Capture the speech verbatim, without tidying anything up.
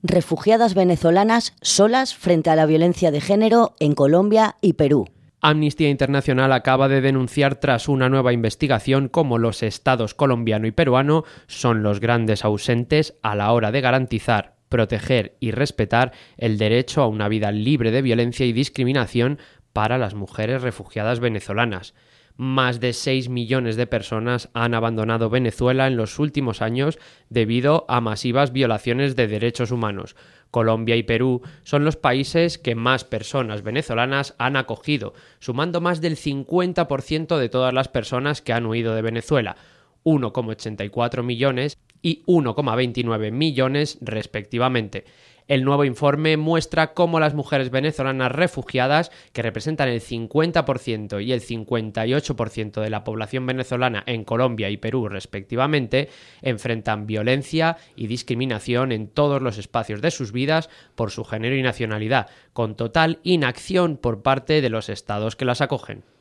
Refugiadas venezolanas solas frente a la violencia de género en Colombia y Perú. Amnistía Internacional acaba de denunciar tras una nueva investigación cómo los estados colombiano y peruano son los grandes ausentes a la hora de garantizar, proteger y respetar el derecho a una vida libre de violencia y discriminación para las mujeres refugiadas venezolanas. Más de seis millones de personas han abandonado Venezuela en los últimos años debido a masivas violaciones de derechos humanos. Colombia y Perú son los países que más personas venezolanas han acogido, sumando más del cincuenta por ciento de todas las personas que han huido de Venezuela, uno coma ochenta y cuatro millones y uno coma veintinueve millones respectivamente. El nuevo informe muestra cómo las mujeres venezolanas refugiadas, que representan el cincuenta por ciento y el cincuenta y ocho por ciento de la población venezolana en Colombia y Perú respectivamente, enfrentan violencia y discriminación en todos los espacios de sus vidas por su género y nacionalidad, con total inacción por parte de los estados que las acogen.